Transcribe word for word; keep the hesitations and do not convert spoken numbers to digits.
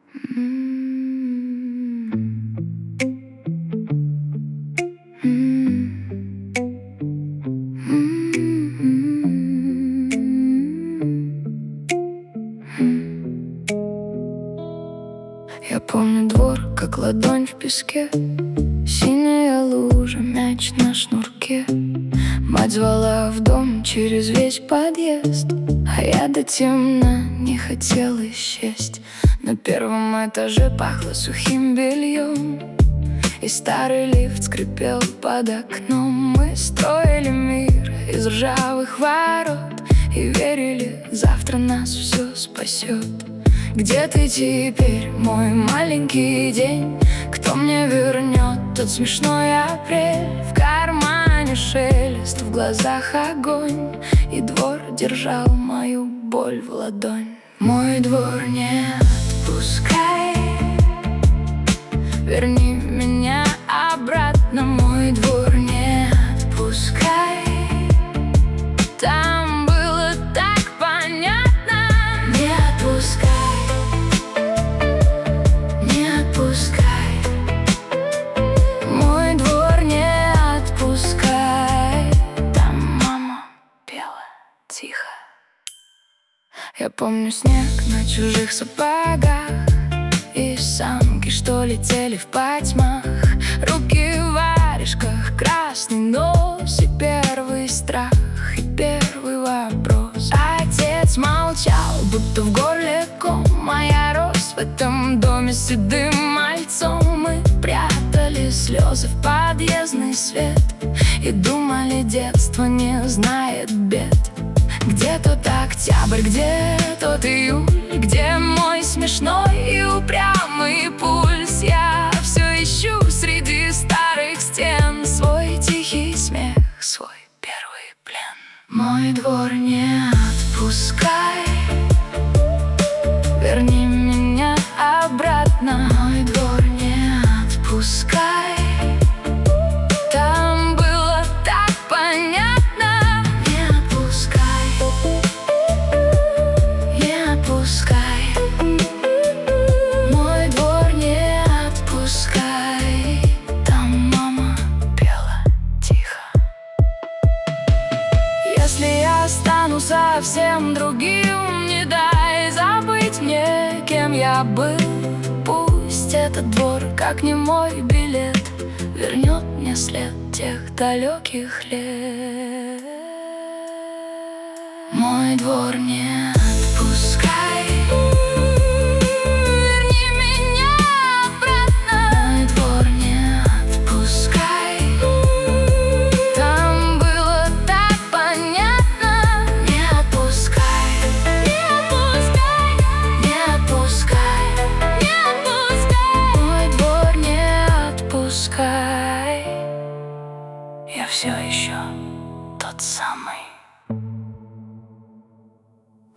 Я помню двор, как ладонь в песке, синяя лужа, мяч на шнурке. Мать звала в дом через весь подъезд, а я до темна не хотела исчесть. На первом этаже пахло сухим бельем, и старый лифт скрипел под окном. Мы строили мир из ржавых ворот и верили, завтра нас все спасет. Где ты теперь, мой маленький день? Кто мне вернет тот смешной апрель? В кармане шелест, в глазах огонь, и двор держал мою боль в ладонь. Мой двор не отпускай, верни меня обратно. Мой двор не отпускай, там было так понятно. Не отпускай, не отпускай, мой двор не отпускай. Там мама пела тихо. Я помню снег на чужих сапогах и санки, что летели в потьмах. Руки в варежках, красный нос и первый страх, и первый вопрос. Отец молчал, будто в горле ком, а я рос в этом доме с седым мальцом. Мы прятали слезы в подъездный свет и думали, детство не знает бед. Где тот октябрь, где тот июль, где мой смешной и упрямый пульс? Я все ищу среди старых стен свой тихий смех, свой первый плен. Мой двор не отпускай, верни меня обратно. Мой двор не отпускай, там было так понятно. Не отпускай, не отпускай, мой двор не отпускай. Там мама пела тихо. Если я стану совсем другим, не дай забыть мне, кем я был. Пусть этот двор, как немой билет, вернет мне след тех далеких лет. Мой двор не отпускай, верни меня обратно. Мой двор не отпускай, там было так понятно. Не отпускай, не отпускай, не отпускай, не отпускай, мой двор не отпускай. Я все еще тот самый.